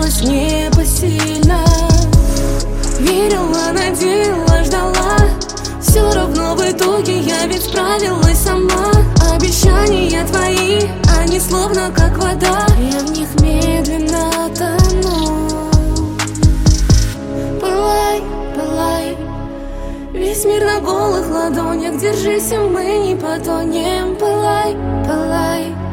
казалось непосильно. Верила, надеяла, ждала, все равно в итоге я ведь справилась сама. Обещания твои, они словно как вода, я в них медленно тону. Пылай, пылай, весь мир на голых ладонях, держись, и мы не потонем. Пылай, пылай,